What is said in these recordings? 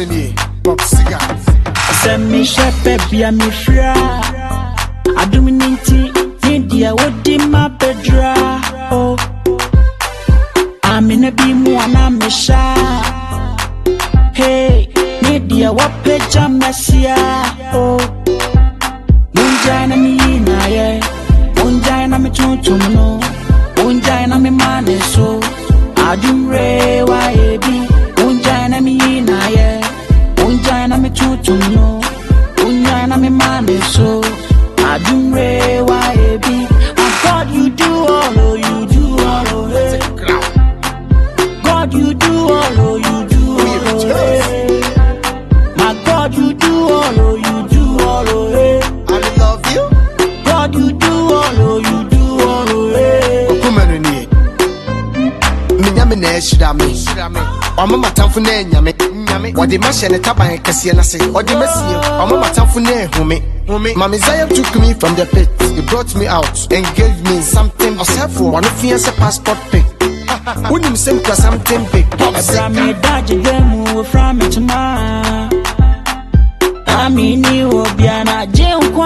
Kumanini, Bob Cigar. Send me shepherd, be a me fra. I do me India, what did my bedra? Oh, I'm in a beam, one I'm a shy. Hey, India, what picture, Messia? Oh, Munjana me, Naya, Munjana me, Tonto, Munjana me, man, so I do re, why be Munjana me, Naya, Munjana me, Tonto, Munjana me, man, so I do re, why be God, you do all, oh, you do all, oh, hey. God, you do all, oh, you do all, oh, hey. My God, you do all, oh, you do all, oh, hey. I love you. God, you do all, oh, you do all, oh, hey. Kumanini. Minyamine shidame. Omo matamfu ne nyame. Wadi mashe ne taban kesiye nase. Odi mesiye. Omo matamfu ne hume. Mama Zion took me from the pit. He brought me out and gave me something. Osefo, one of you as a passport pic. When you send for something big. From me daji demu from me tuma. Ami ni obiana jenkwa.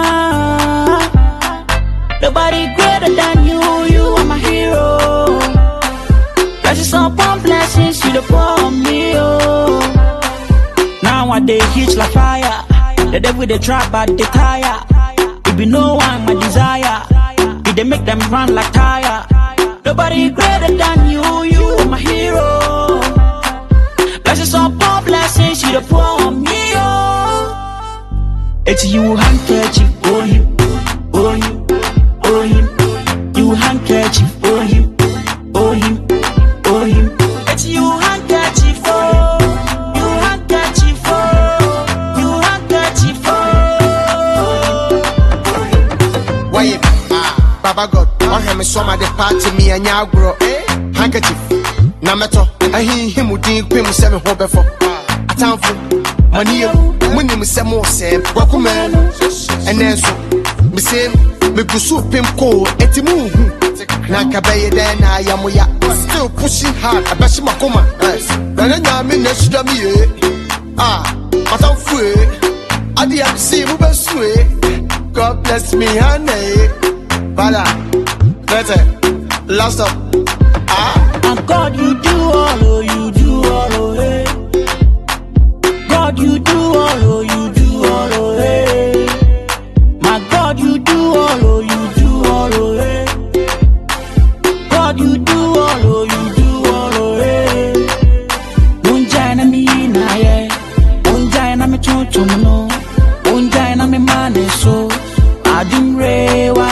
Nobody greater than you. You are my hero. Blessings upon blessings, you the pour me. Oh, nowadays hitch like fire. The devil they trap but they tire. It be no one my desire. It they make them run like tire. Nobody greater than you. You are my hero. Blessings upon blessings, you the pour me. Oh, it's you handkerchief. Oh you, oh you, oh him. You handkerchief. Oh you, oh him, oh him. It's you handkerchief. Oh, you handkerchief. Oh, you handkerchief. Oh. Why, Baba God, I have me some of the party me and ya grow. Handkerchief. Namato, I hear him with the pim 7 hope for. A town for money, when you say more, say, Wakuman, and then so, me say, me pursue pim coal, etimu. Nakabay, then I am still pushing hard. I bet you my coma. Then I'm in the stomach. But I'm free. I didn't see you best way. God bless me, honey. Bala, better, last up. And God, you do all, oh, you do all, oh, hey. God, you do all, oh, you do all, oh, hey. My God, you do all, oh, you do all, oh, hey. God, you do all, oh, you do all, oh, hey. Unjaina me na ye, unjaina me choncho no, unjaina me mane so, adumre wa.